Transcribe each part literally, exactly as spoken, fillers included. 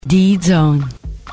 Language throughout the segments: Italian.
D-Zone.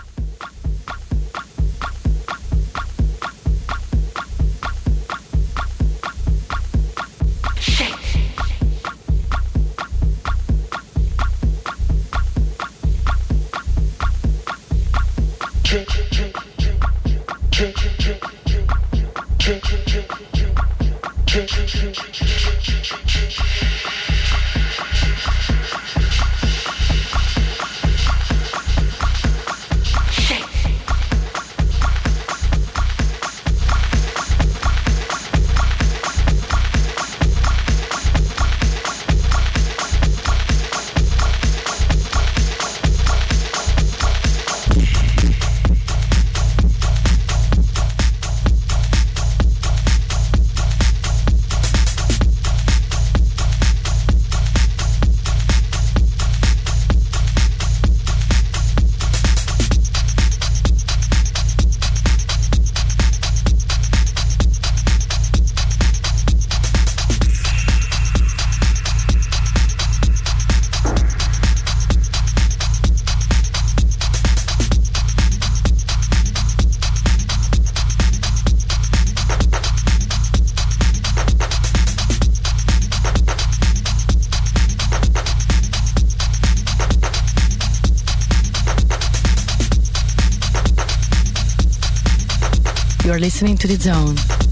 You're listening to The Zone.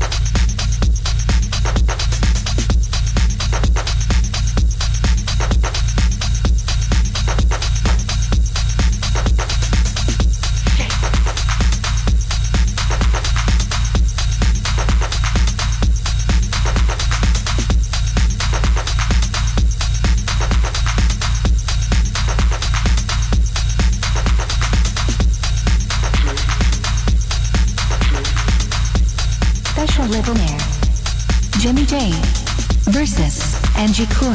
Libonaire, Jimmy J versus Angie Cour.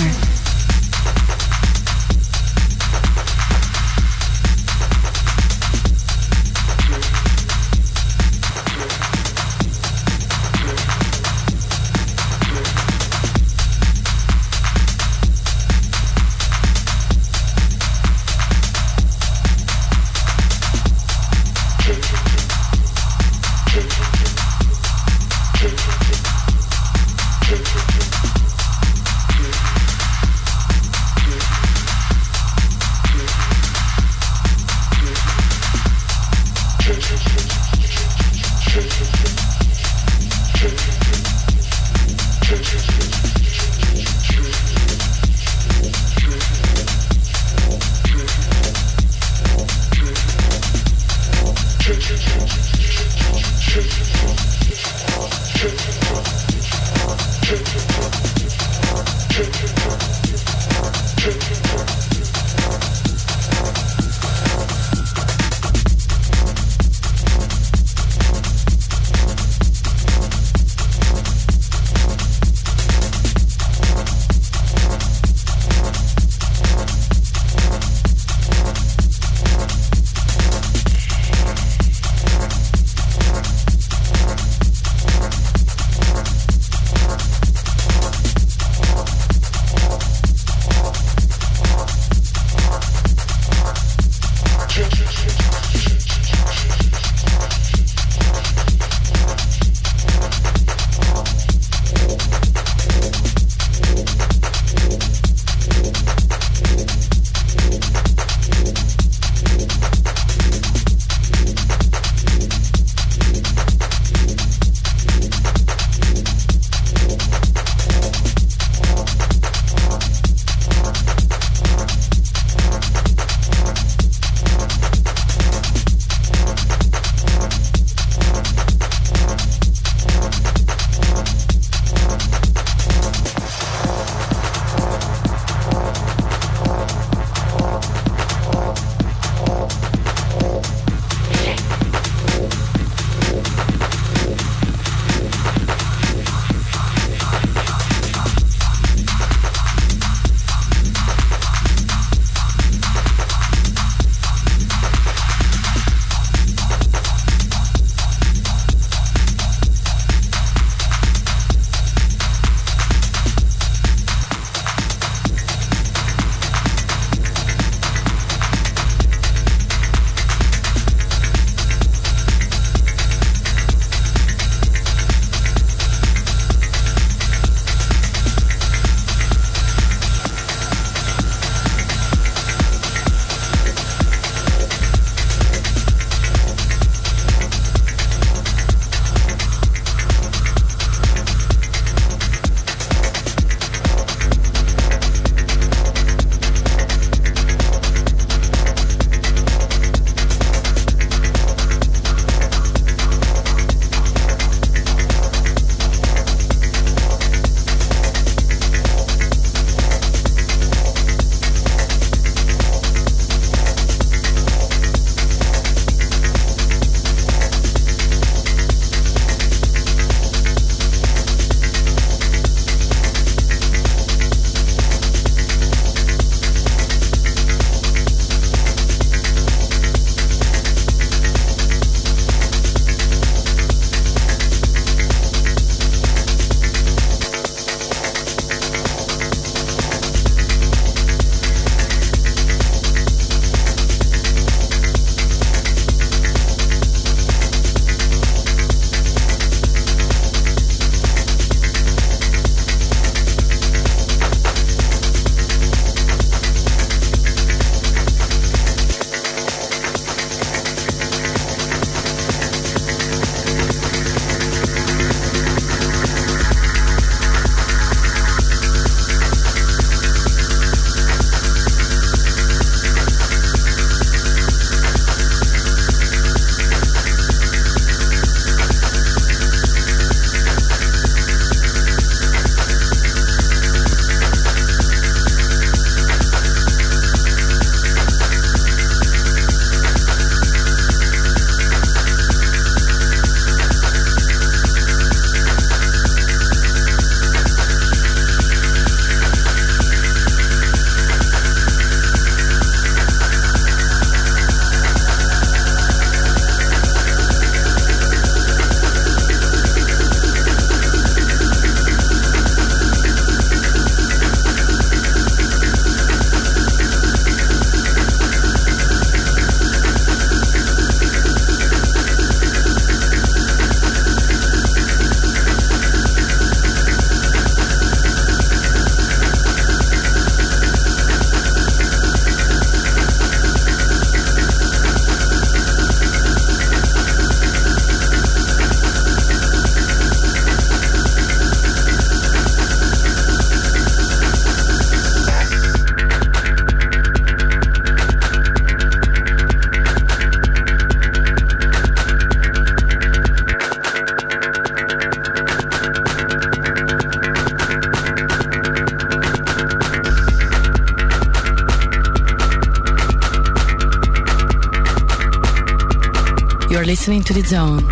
You're listening to The Zone.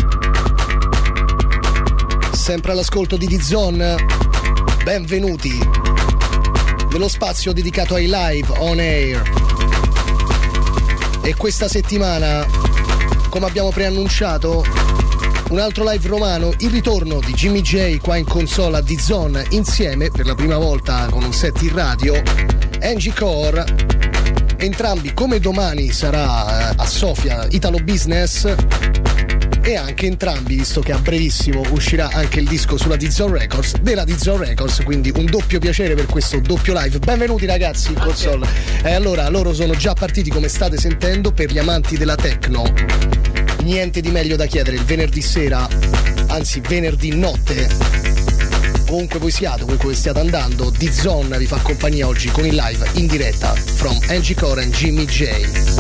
Sempre all'ascolto di The Zone. Benvenuti nello spazio dedicato ai live on air. E questa settimana, come abbiamo preannunciato, un altro live romano, il ritorno di Jimmy J qua in console a The Zone, insieme per la prima volta con un set in radio, Angie Core. Entrambi, come domani sarà a Sofia Italo Business, e anche entrambi, visto che a brevissimo uscirà anche il disco sulla The Zone Records, della The Zone Records, quindi un doppio piacere per questo doppio live. Benvenuti ragazzi in console. E allora, loro sono già partiti, come state sentendo, per gli amanti della techno. Niente di meglio da chiedere il venerdì sera, anzi venerdì notte. Ovunque voi siate, ovunque voi stiate andando, The Zone vi fa compagnia oggi con il live in diretta from Angie Core and Jimmy J.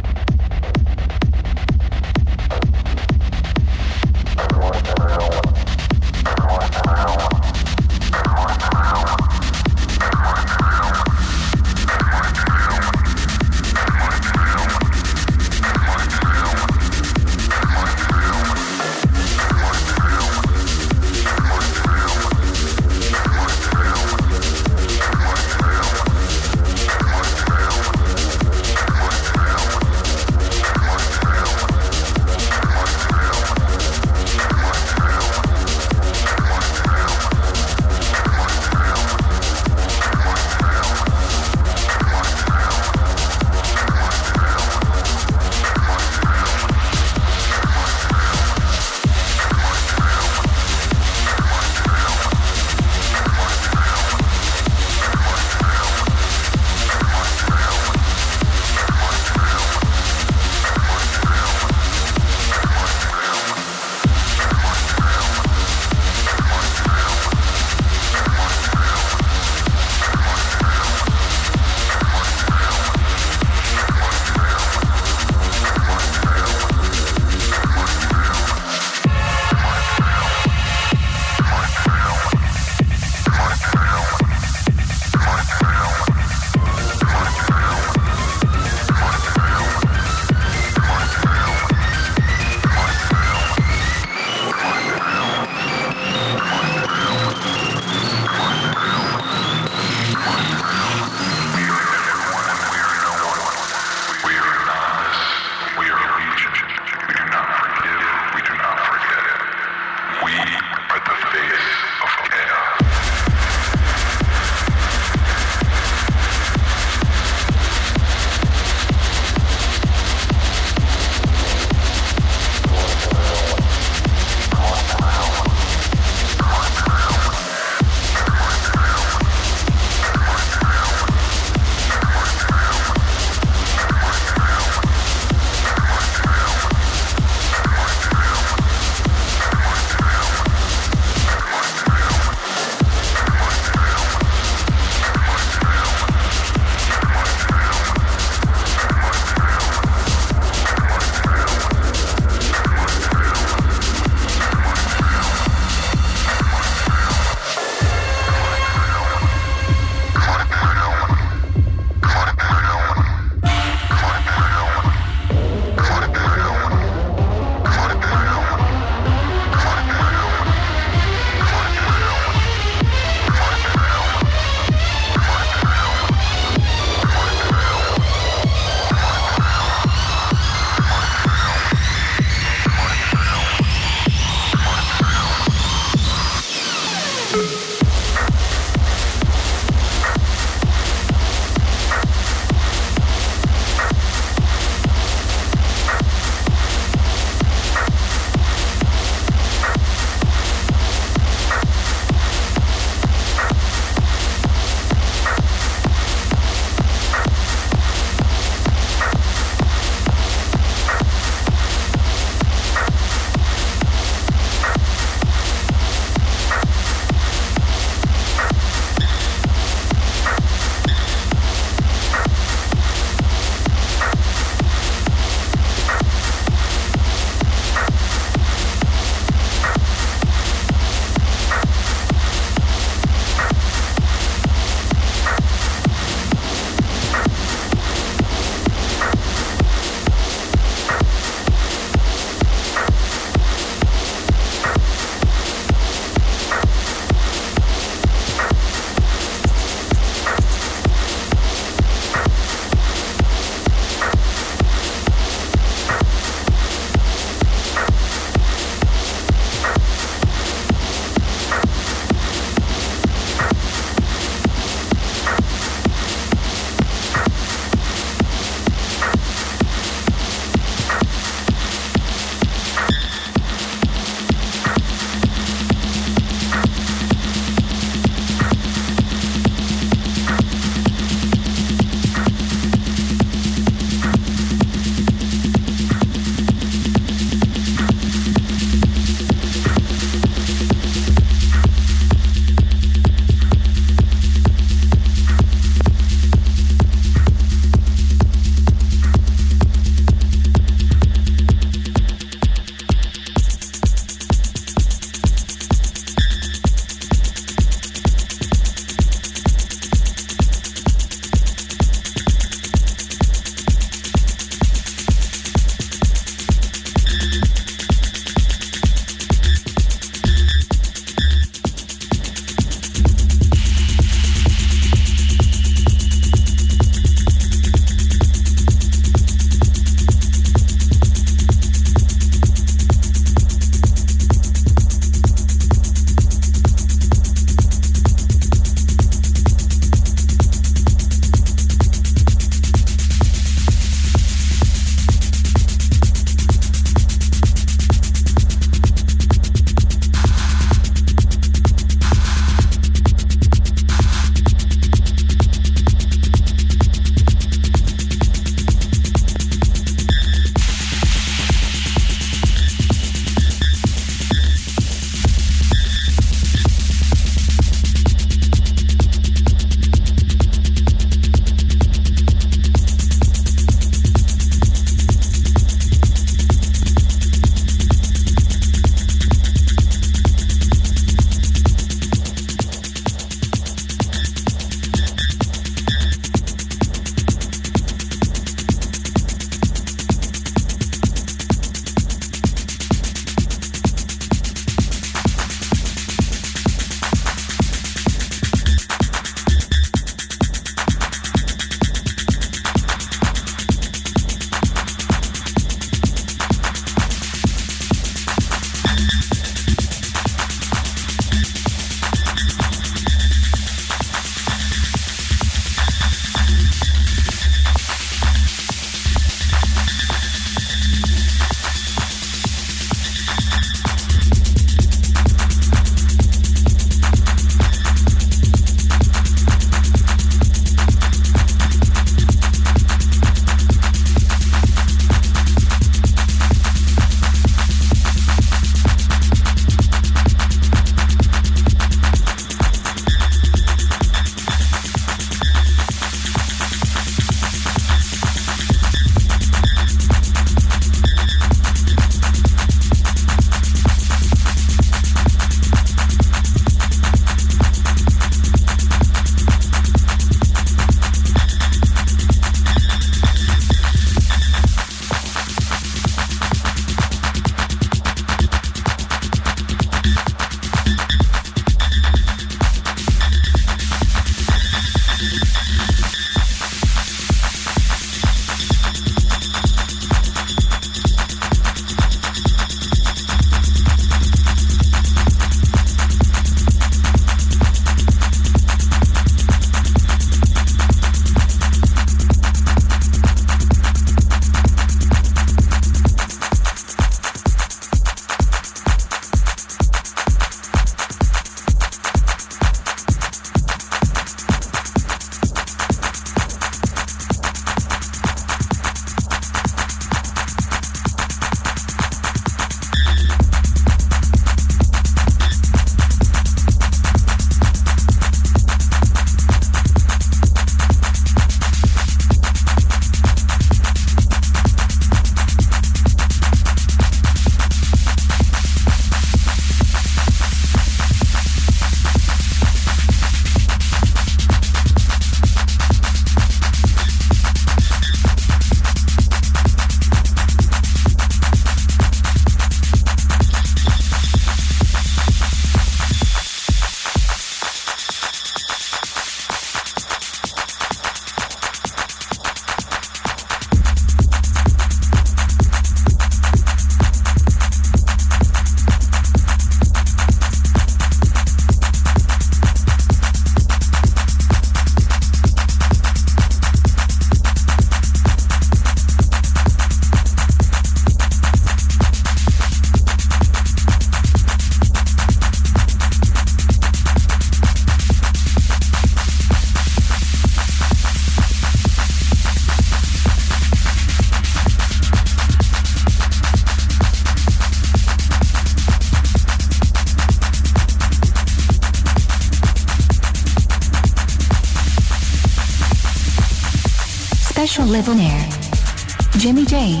Special Live on Air. Jimmy J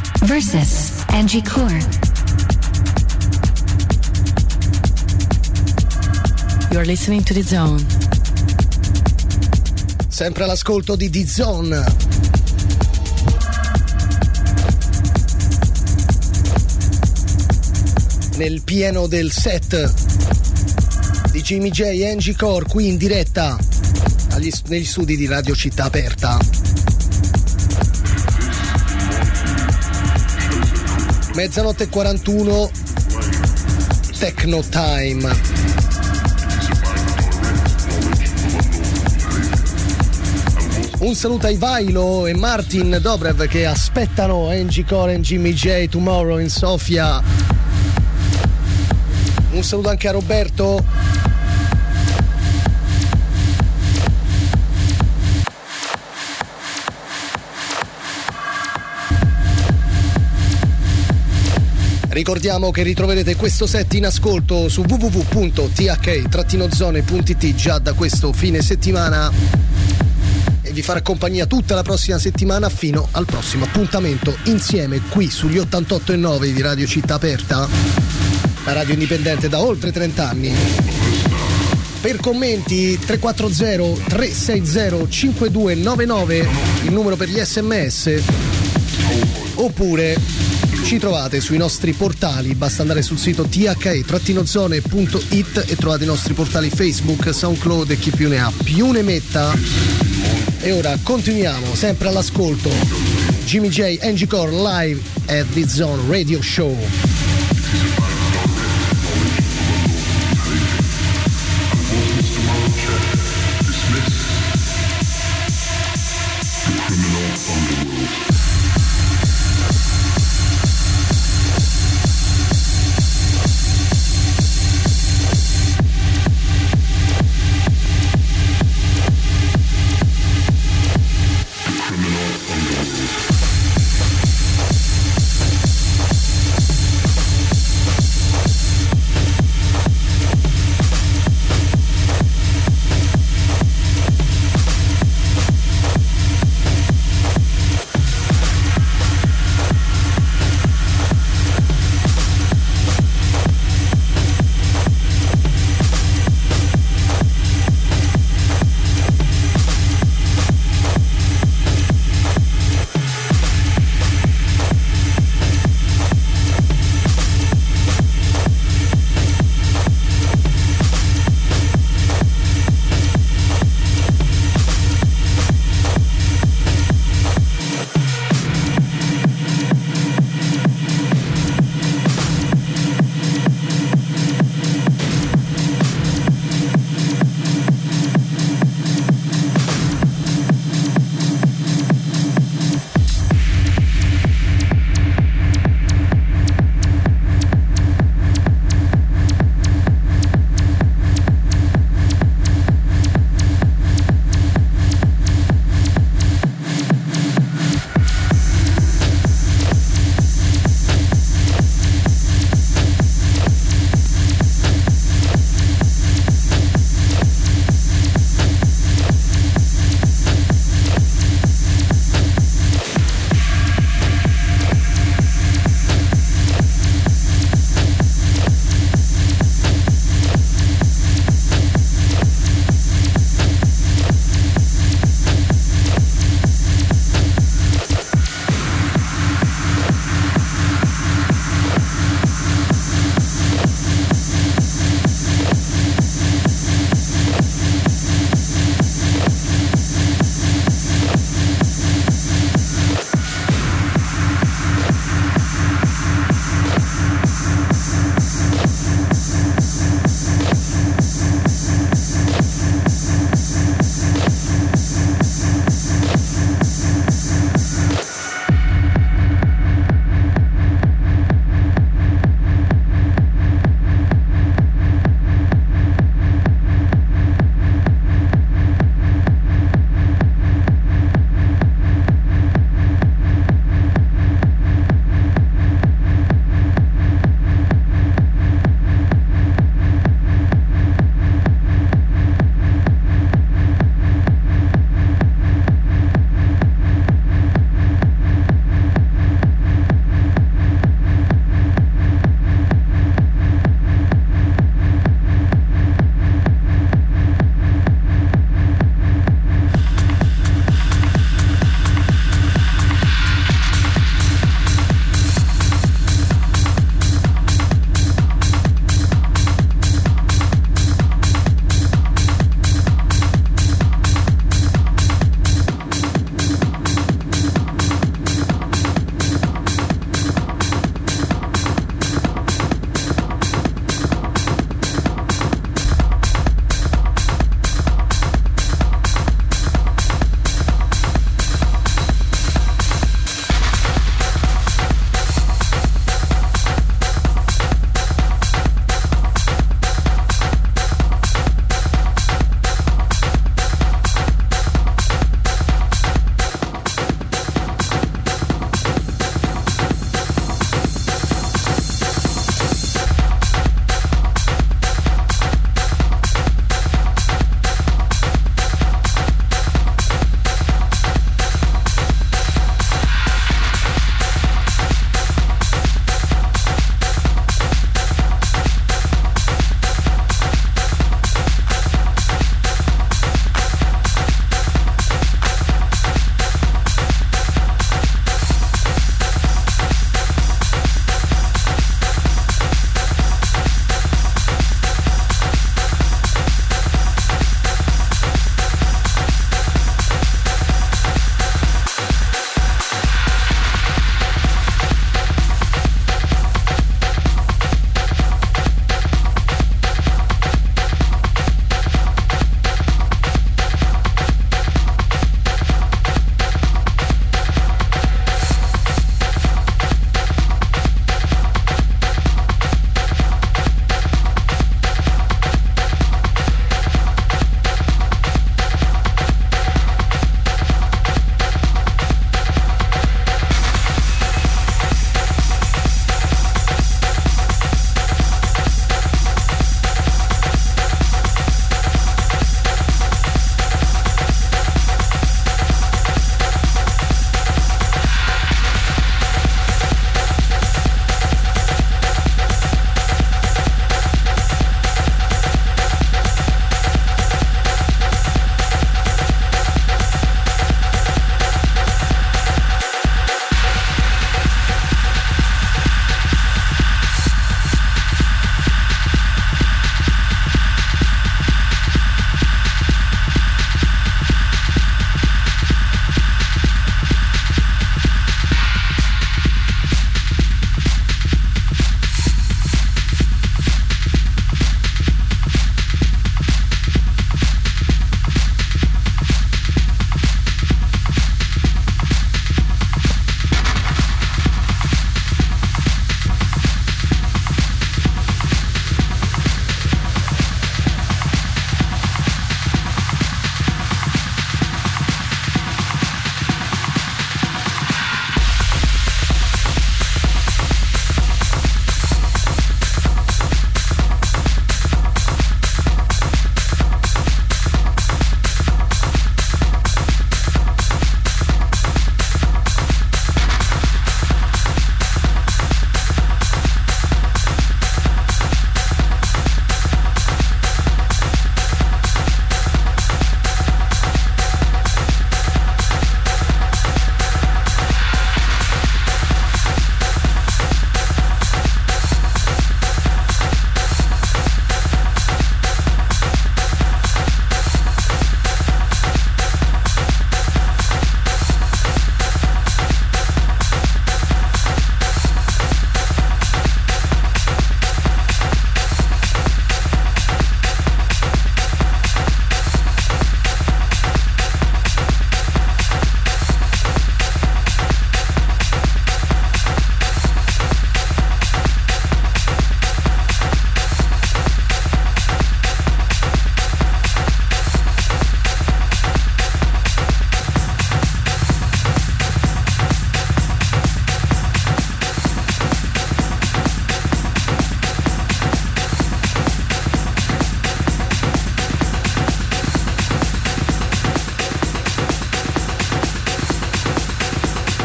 versus Angie Core. You're listening to The Zone. Sempre all'ascolto di The Zone. Nel pieno del set di Jimmy J e Angie Core, qui in diretta agli, negli studi di Radio Città Aperta. Mezzanotte e quarantuno, Techno Time. Un saluto ai Vailo e Martin Dobrev che aspettano Angie Core e Jimmy J tomorrow in Sofia. Un saluto anche a Roberto. Ricordiamo che ritroverete questo set in ascolto su w w w punto t h trattino zone punto i t già da questo fine settimana e vi farà compagnia tutta la prossima settimana fino al prossimo appuntamento insieme qui sugli ottantotto e nove di Radio Città Aperta, la radio indipendente da oltre trenta anni. Per commenti tre quattro zero tre sei zero cinque due nove nove, il numero per gli sms, oppure ci trovate sui nostri portali, basta andare sul sito t h trattino zone punto i t e trovate i nostri portali Facebook, SoundCloud e chi più ne ha più ne metta. E ora continuiamo sempre all'ascolto Jimmy J, Angie Core live at The Zone Radio Show. Underworld.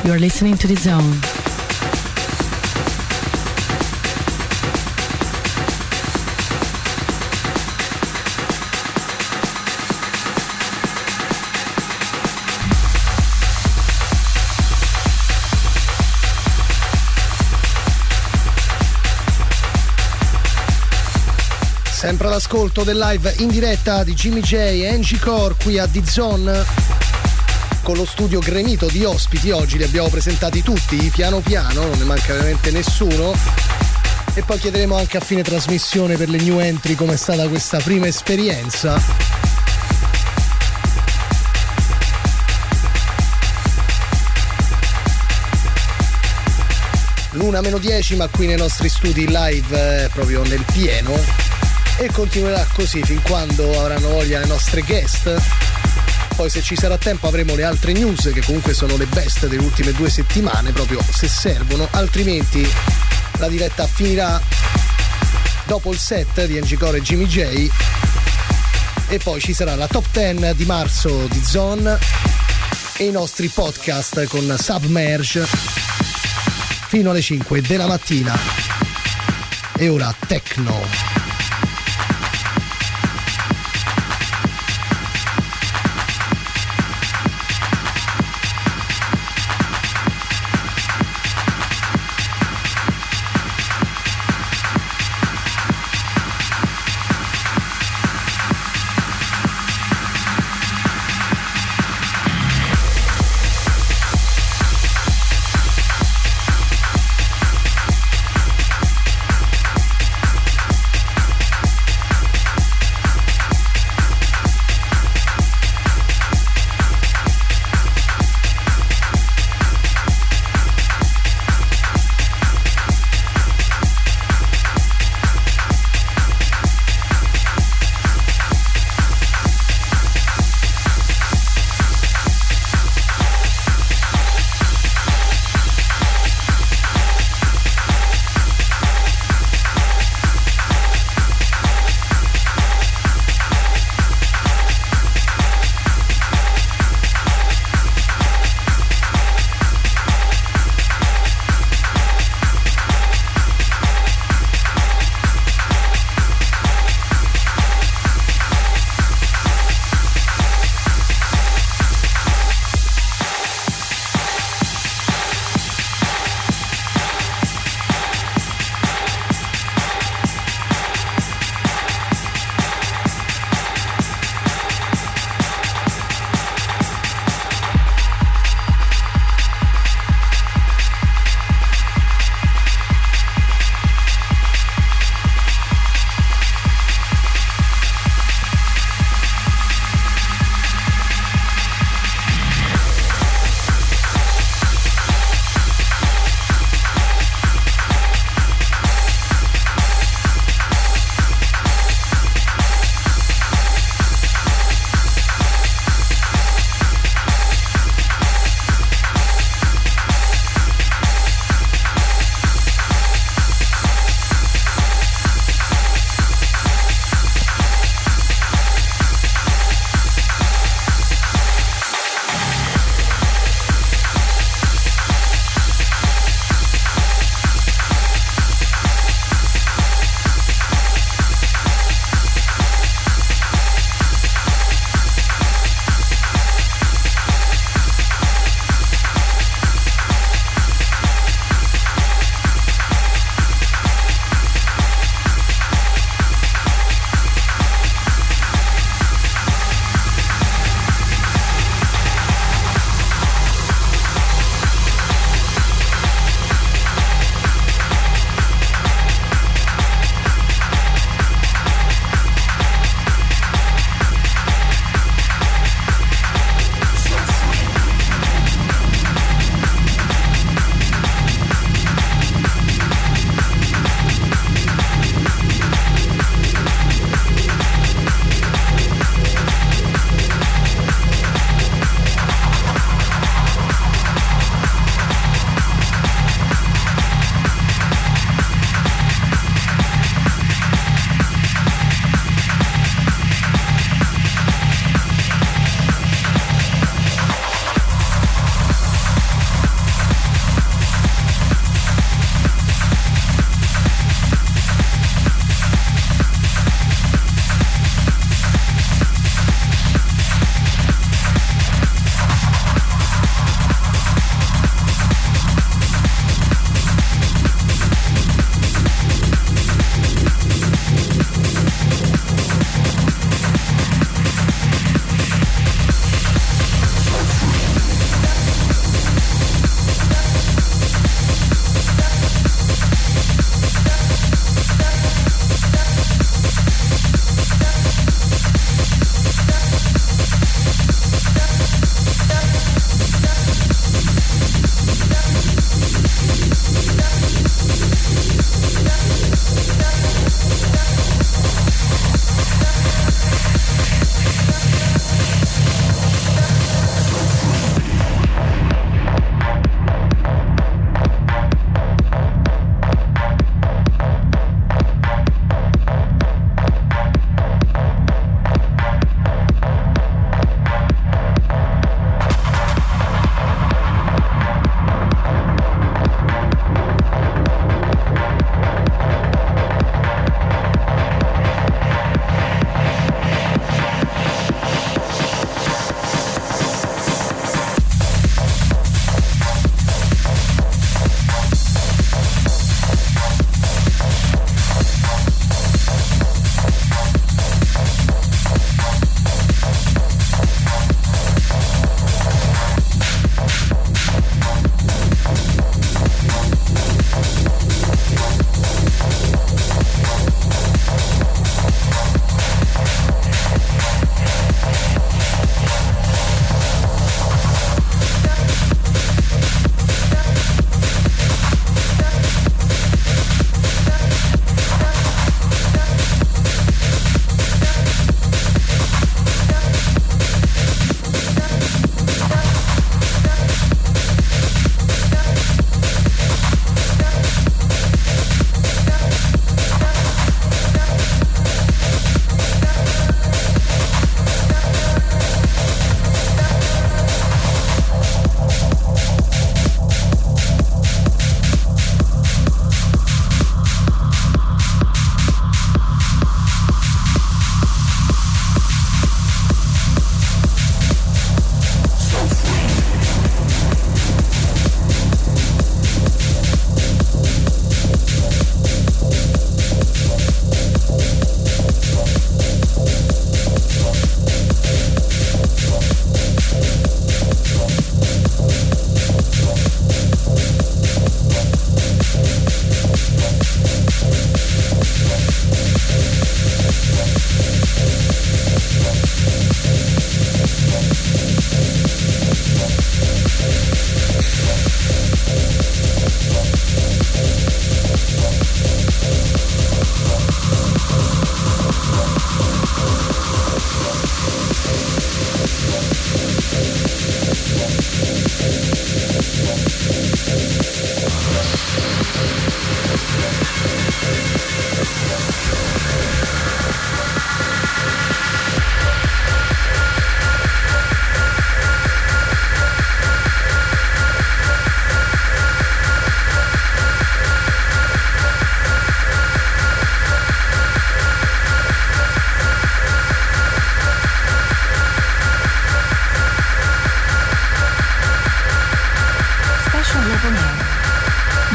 You're listening to The Zone. Sempre all'ascolto del live in diretta di Jimmy J e Angie Core qui a The Zone, con lo studio gremito di ospiti. Oggi li abbiamo presentati tutti piano piano, non ne manca veramente nessuno, e poi chiederemo anche a fine trasmissione per le new entry com'è stata questa prima esperienza. L'una meno dieci, ma qui nei nostri studi live eh, proprio nel pieno, e continuerà così fin quando avranno voglia le nostre guest. Poi se ci sarà tempo avremo le altre news, che comunque sono le best delle ultime due settimane, proprio se servono, altrimenti la diretta finirà dopo il set di Angie Core e Jimmy J, e poi ci sarà la top dieci di marzo di Zone e i nostri podcast con Submerge fino alle cinque della mattina. E ora Techno.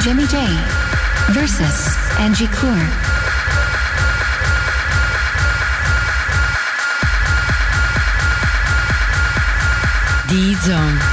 Jimmy J versus Angie Coor. D-Zone.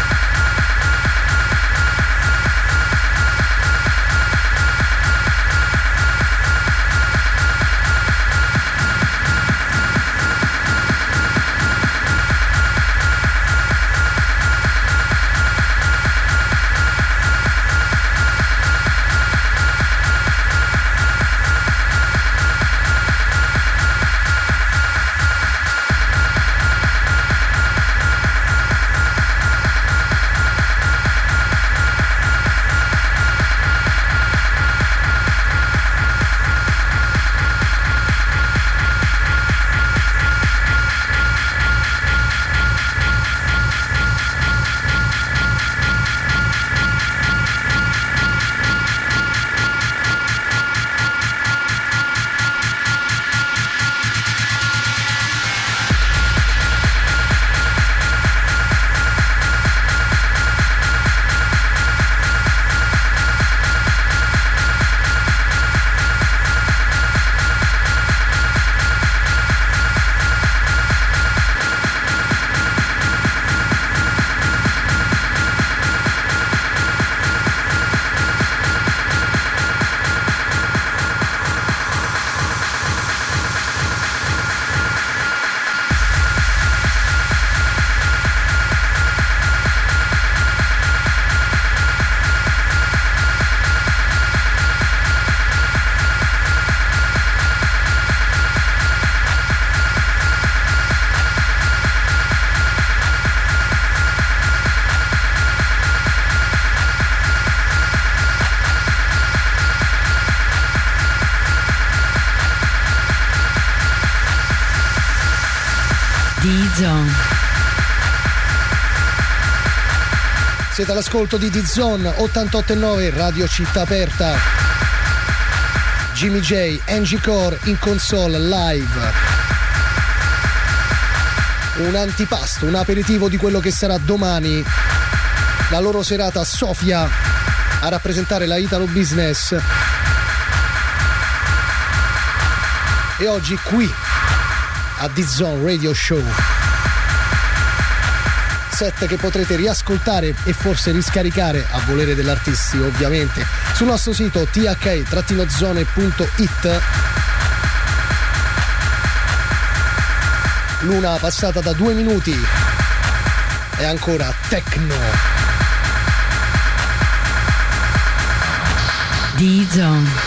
D-Zone. Siete all'ascolto di D-Zone ottantotto e nove Radio Città Aperta. Jimmy J, Angie Coor in console live. Un antipasto, un aperitivo di quello che sarà domani la loro serata a Sofia a rappresentare la Italo Business. E oggi qui a D-Zone Radio Show, set che potrete riascoltare e forse riscaricare a volere dell'artisti, ovviamente, sul nostro sito t h i zone punto it. L'una passata da due minuti è ancora techno. D-Zone.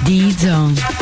D-Zone.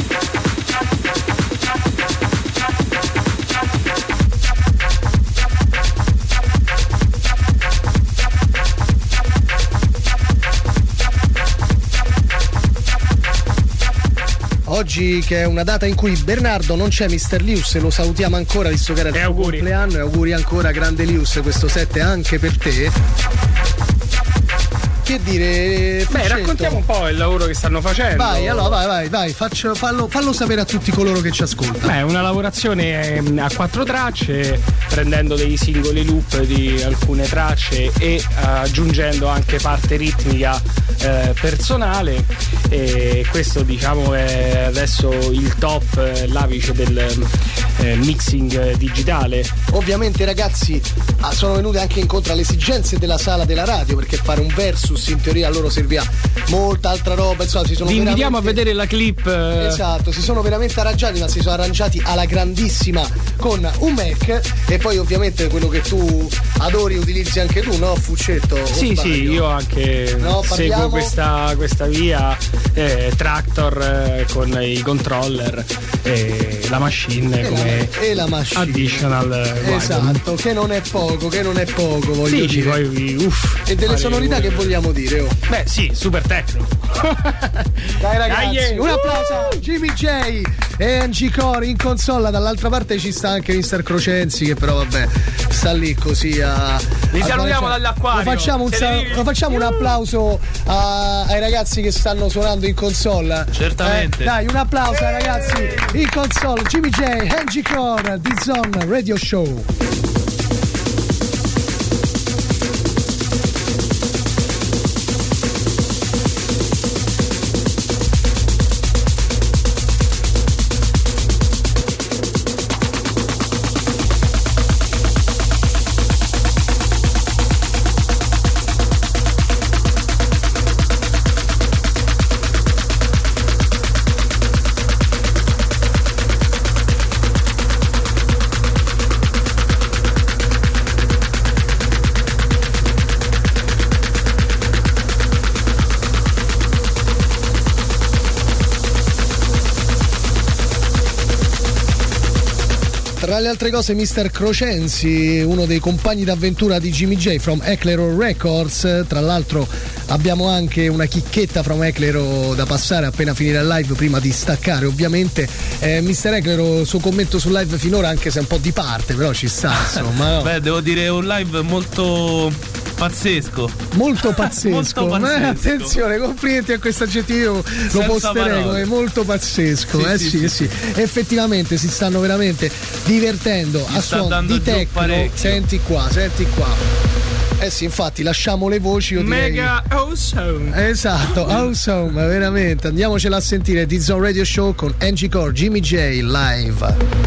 Oggi che è una data in cui Bernardo non c'è, mister Lius, e lo salutiamo ancora visto che era il e suo auguri. compleanno, e auguri ancora, grande Lius, questo sette anche per te. Che dire, Beh, raccontiamo un po' il lavoro che stanno facendo. Vai, allora vai, vai, vai, faccio, fallo, fallo sapere a tutti coloro che ci ascoltano. Beh, una lavorazione a quattro tracce, prendendo dei singoli loop di alcune tracce e aggiungendo anche parte ritmica eh, personale. E questo, diciamo, è adesso il top, eh, l'apice del eh, mixing digitale. Ovviamente, ragazzi, sono venute anche incontro alle esigenze della sala della radio, perché fare un versus in teoria a loro serviva molta altra roba, insomma, si sono vi invitiamo veramente... a vedere la clip. Esatto, si sono veramente arrangiati, ma si sono arrangiati alla grandissima con un Mac. E poi ovviamente quello che tu adori utilizzi anche tu, no Fuccetto? Sì, sì, io anche no, seguo questa, questa via, eh, Tractor eh, con i controller e la machine e come la, e la machine. Additional wagon. Esatto, che non è poco, che non è poco, voglio sì, dire. poi, uff, e delle sonorità che vogliamo dire, oh. Beh, sì, super techno. Dai ragazzi, Dai, un applauso a Jimmy J e Angie Core in console. Dall'altra parte ci sta anche mister Crocenzi, che però vabbè sta lì così a... Li salutiamo dall'acquario. Lo facciamo un, sal- lo facciamo un applauso a- ai ragazzi che stanno suonando in console. Certamente. Eh, dai, un applauso ai ragazzi in console. Jimmy J, Angie Core, D-Zone Radio Show. Tra le altre cose, mister Crocenzi, uno dei compagni d'avventura di Jimmy J from Eclero Records. Tra l'altro abbiamo anche una chicchetta from Eclero da passare appena finire il live, prima di staccare ovviamente. eh, mister Eclero, il suo commento sul live finora, anche se è un po' di parte, però ci sta, insomma. No? Beh, devo dire, un live molto pazzesco. Molto pazzesco. molto pazzesco. Eh, attenzione, complimenti a questo aggettivo, lo Senza posterei parole. come molto pazzesco. Sì, eh sì, sì, sì. sì. Effettivamente si stanno veramente divertendo Mi a sta suon dando di giù techno. parecchio. Senti qua, senti qua. Eh sì, infatti lasciamo le voci, io direi. Mega awesome. Esatto, awesome, veramente. Andiamocela a sentire, D-Zone Radio Show con Angie Core, Jimmy J live.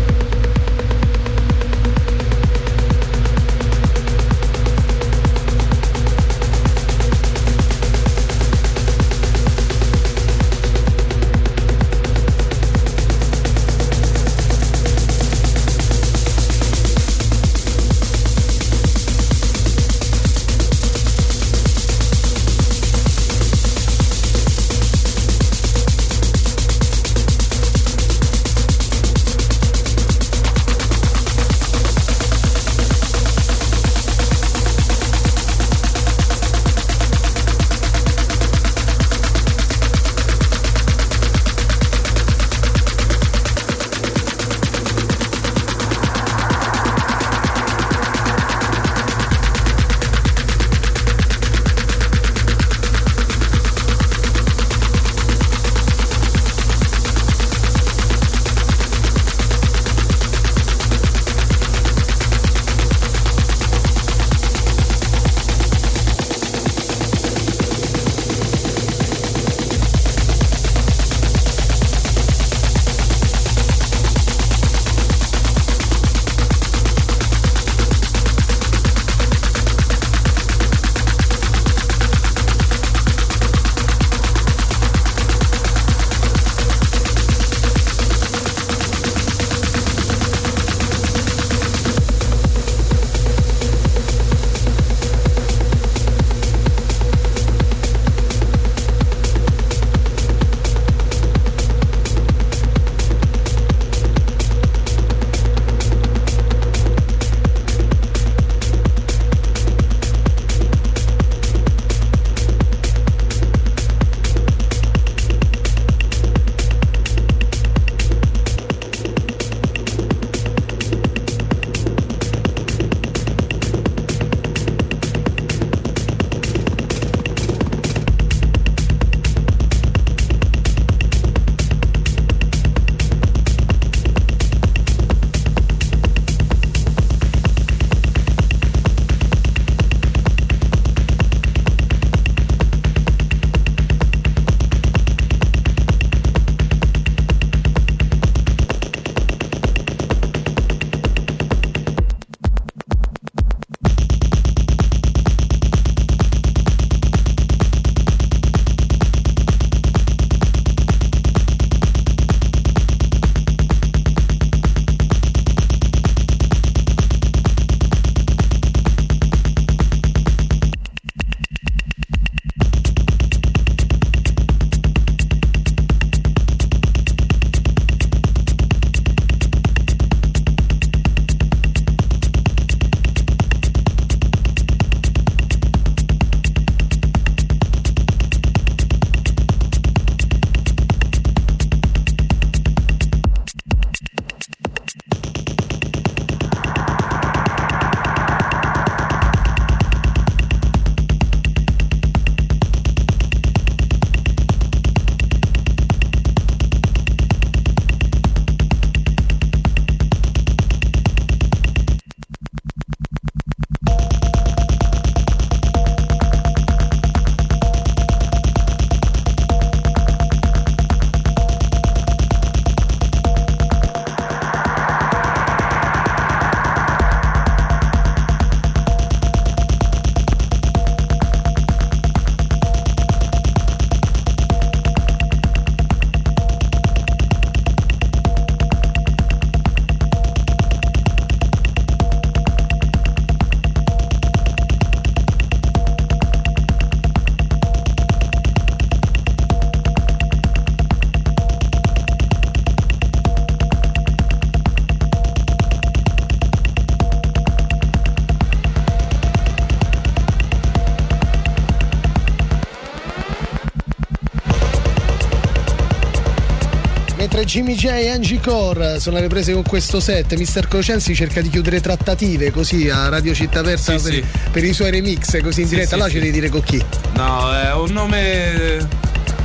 Jimmy J e Angie Core sono alle prese con questo set. mister Crocenzi cerca di chiudere trattative così a Radio Città Aperta Sì, per, sì. per i suoi remix così in Sì, diretta. sì, Là sì. ci devi dire con chi? No, è un nome.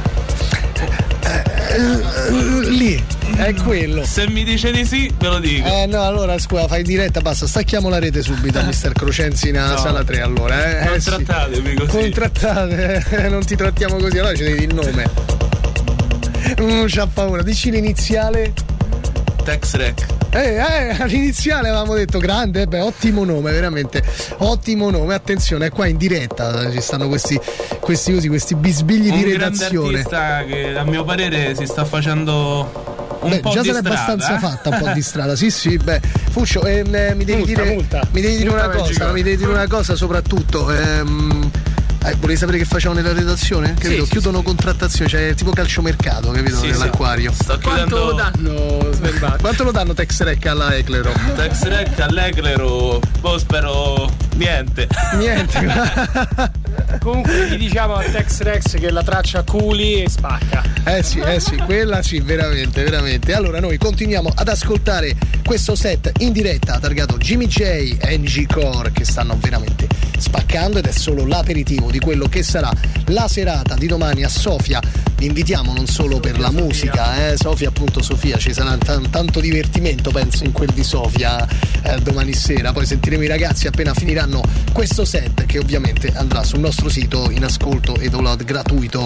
Lì, è quello. Se mi dice di sì, ve lo dico. Eh no, allora scusa, fai diretta, basta, stacchiamo la rete subito a mister Crocenzi in No. sala tre allora. Eh, Non eh, sì. trattatemi così. Contrattate, eh, non ti trattiamo così, allora ci devi dire il nome. Non c'ha paura, dici l'iniziale. Tex Rec. Eh, eh, all'iniziale avevamo detto grande, eh, beh, ottimo nome, veramente ottimo nome. Attenzione, qua in diretta ci stanno questi questi usi, questi bisbigli Un di grande redazione. artista che a mio parere si sta facendo un Beh, po' già di se n'è strada. abbastanza eh? fatta un po' di strada, sì sì, beh, Fuccio, ehm, eh, mi devi Multa, dire multa. mi devi dire Multa una cosa, Magico. mi devi dire una cosa soprattutto, ehm, eh, volevi sapere che facciamo nella redazione? Capito? sì, Chiudono sì. contrattazione, cioè tipo calciomercato, capito? Sì, sì. Nell'acquario. Sto Quanto lo chiudendo danno Sven Quanto lo danno Tex Rec alla Eclero? Tex Rec all'Eclero. Boh, spero niente. Niente. Comunque gli diciamo a Tex Rex che la traccia culi e spacca. Eh sì, eh sì, quella sì, veramente, veramente. Allora noi continuiamo ad ascoltare questo set in diretta targato Jimmy J e Angie Core che stanno veramente spaccando ed è solo l'aperitivo di quello che sarà la serata di domani a Sofia. Vi invitiamo non solo per la musica, eh, Sofia appunto Sofia, ci sarà t- tanto divertimento penso in quel di Sofia eh, domani sera, poi sentiremo i ragazzi appena finiranno questo set che ovviamente andrà sul nostro sito in ascolto e download gratuito.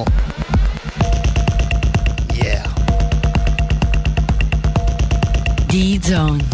Yeah. D-Zone.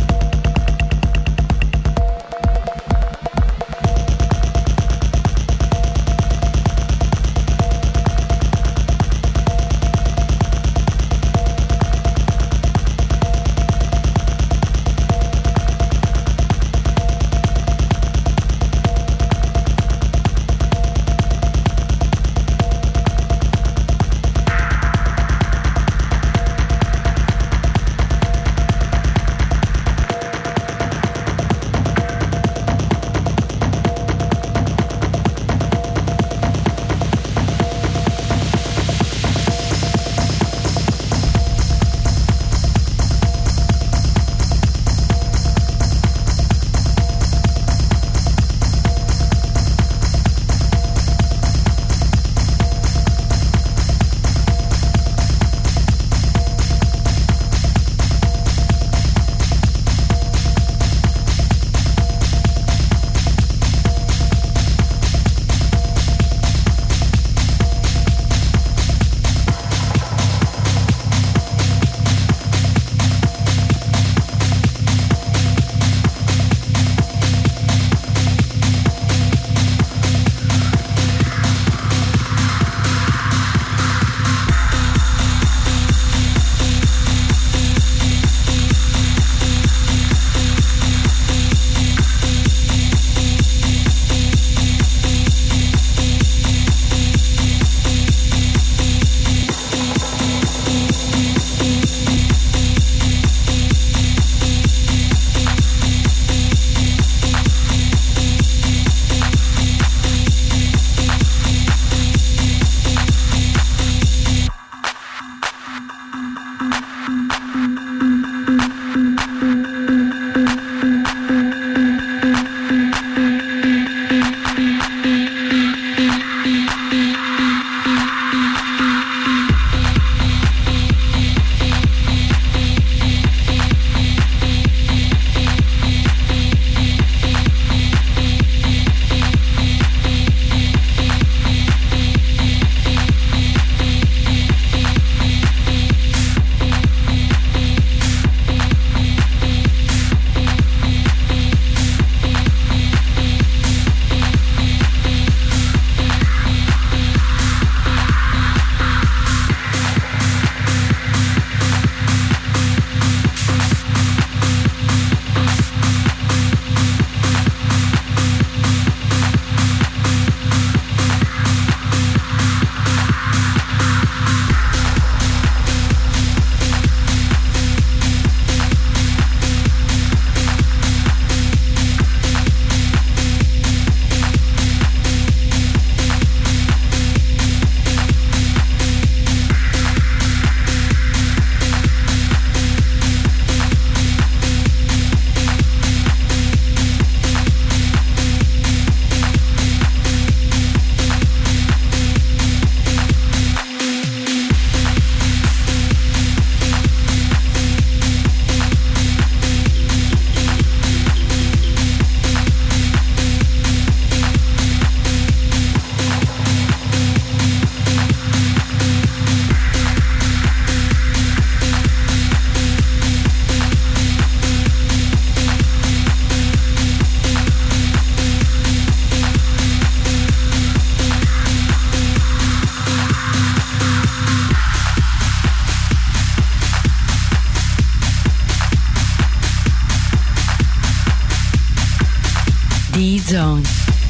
D-Zone.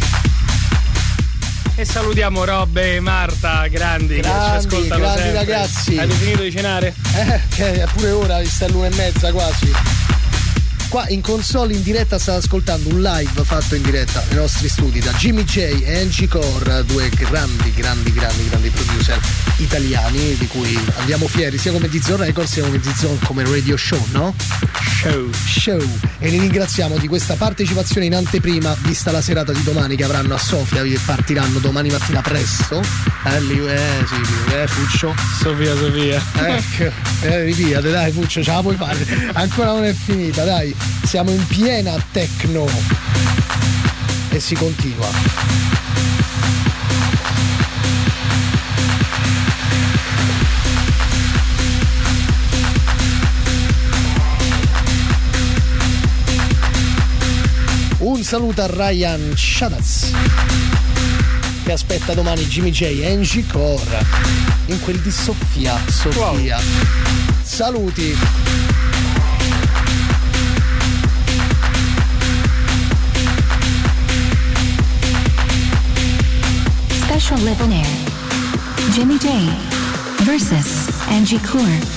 E salutiamo Rob e Marta, grandi, Grandi, che ci ascoltano grandi sempre. ragazzi. Avete finito di cenare? Eh, che è pure ora, sta l'una e mezza quasi. Qua in console in diretta state ascoltando un live fatto in diretta nei nostri studi da Jimmy J e Angie Core, due grandi, grandi, grandi, grandi producer italiani di cui andiamo fieri sia come D-Zone Records sia come D-Zone come radio show, no? Show. Show. E li ringraziamo di questa partecipazione in anteprima, vista la serata di domani che avranno a Sofia, che partiranno domani mattina presto. Eh, lì, eh, sì, eh, Fuccio. Sofia, Sofia. Ecco, eh, ripiate, dai Fuccio, ce la puoi fare. Ancora non è finita, dai. Siamo in piena techno. E si continua. Un saluto a Ryan Shadas che aspetta domani Jimmy J e Angie Core in quel di Sofia. Sofia. Wow. Saluti. Special Live on Air. Jimmy J versus Angie Core.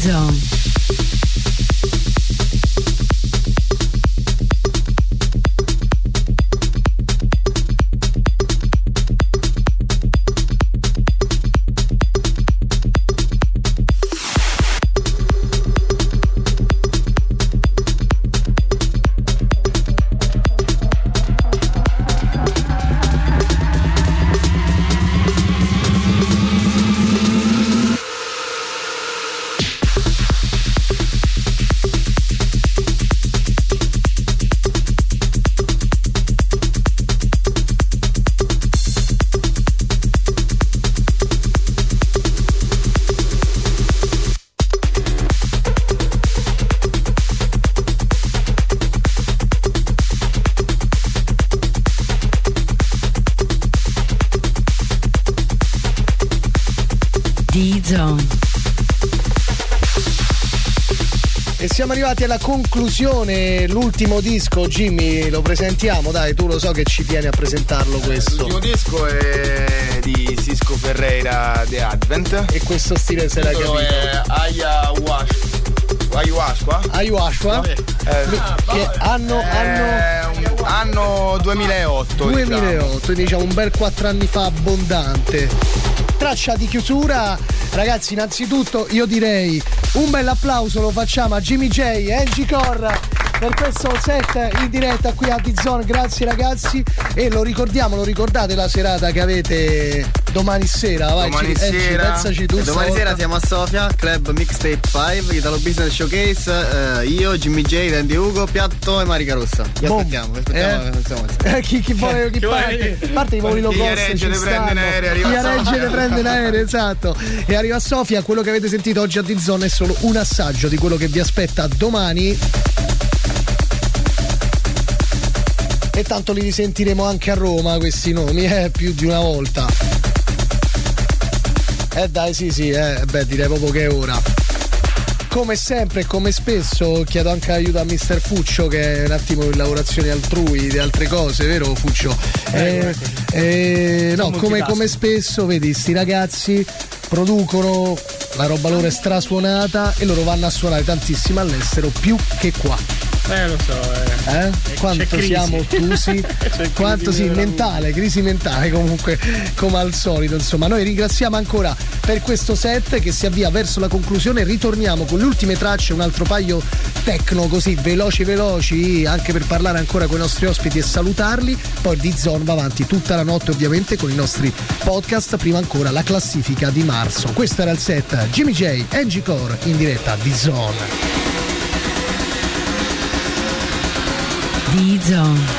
D-Zone. D-Zone. E siamo arrivati alla conclusione, l'ultimo disco. Jimmy, lo presentiamo? Dai, tu lo so che ci tieni a presentarlo questo. L'ultimo disco è di Cisco Ferreira The Advent. E questo stile se l'hai capito? È Ayahuasca. Ayahuasca? Ayahuasca? Eh, che anno, anno... anno duemilaotto. duemilaotto, diciamo. diciamo un bel quattro anni fa abbondante. Traccia di chiusura, ragazzi. Innanzitutto io direi un bel applauso lo facciamo a Jimmy J e Angie Core per questo set in diretta qui a D-Zone. Grazie ragazzi, e lo ricordiamo, lo ricordate la serata che avete domani sera? Vai, domani G- sera pensaci tu. Domani stavolta. sera siamo a Sofia, Club Mixtape cinque, Italo Business Showcase, eh, io, Jimmy J, Randy Ugo, Piatto e Marica Rossa. Vi Boom. aspettiamo, vi aspettiamo. Eh? Insomma, Eh, chi, chi vuole chi parte? A parte i voli low Chi cost regge ci ne prende stanno. in aereo, arriva Chi a regge Sofia. ne prende in aereo, esatto. E arriva a Sofia. Quello che avete sentito oggi a D-Zone è solo un assaggio di quello che vi aspetta domani. E tanto li risentiremo anche a Roma questi nomi, eh, più di una volta. Eh dai, sì sì, eh, beh, direi proprio che è ora. Come sempre e come spesso chiedo anche aiuto a mister Fuccio, che è un attimo in lavorazioni altrui, di altre cose, vero Fuccio? Eh, eh, no, come, come spesso, vedi, sti ragazzi producono, la roba loro è strasuonata e loro vanno a suonare tantissimo all'estero, più che qua. Eh lo so, eh. Eh? Quanto crisi. siamo ottusi, quanto sì, mentale, crisi mentale comunque, come al solito. Insomma, noi ringraziamo ancora per questo set che si avvia verso la conclusione. Ritorniamo con le ultime tracce, un altro paio techno così veloci veloci, anche per parlare ancora con i nostri ospiti e salutarli. Poi D-Zone va avanti tutta la notte ovviamente con i nostri podcast, prima ancora la classifica di marzo. Questo era il set Jimmy J, Angie Core in diretta a D-Zone. D-Zone.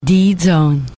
D-Zone.